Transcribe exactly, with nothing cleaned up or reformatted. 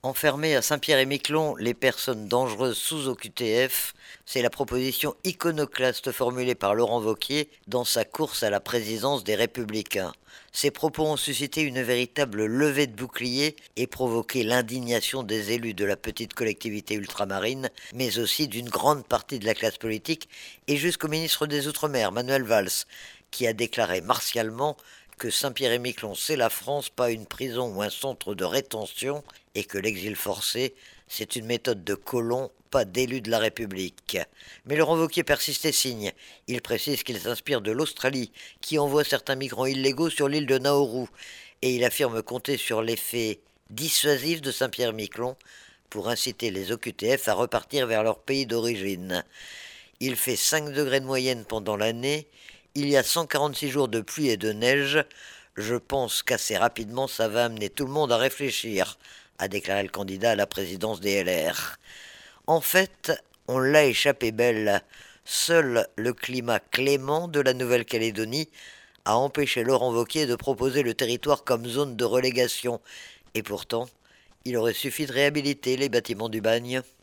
Enfermer à Saint-Pierre-et-Miquelon les personnes dangereuses sous O Q T F, c'est la proposition iconoclaste formulée par Laurent Wauquiez dans sa course à la présidence des Républicains. Ces propos ont suscité une véritable levée de boucliers et provoqué l'indignation des élus de la petite collectivité ultramarine, mais aussi d'une grande partie de la classe politique et jusqu'au ministre des Outre-mer, Manuel Valls, qui a déclaré martialement que Saint-Pierre-et-Miquelon, c'est la France, pas une prison ou un centre de rétention, et que l'exil forcé, c'est une méthode de colon, pas d'élu de la République. Mais Laurent Wauquiez persiste et signe. Il précise qu'il s'inspire de l'Australie, qui envoie certains migrants illégaux sur l'île de Nauru, et il affirme compter sur l'effet dissuasif de Saint-Pierre-et-Miquelon pour inciter les O Q T F à repartir vers leur pays d'origine. Il fait cinq degrés de moyenne pendant l'année, il y a cent quarante-six jours de pluie et de neige. Je pense qu'assez rapidement ça va amener tout le monde à réfléchir, a déclaré le candidat à la présidence des L R. En fait, on l'a échappé belle. Seul le climat clément de la Nouvelle-Calédonie a empêché Laurent Wauquiez de proposer le territoire comme zone de relégation. Et pourtant, il aurait suffi de réhabiliter les bâtiments du bagne.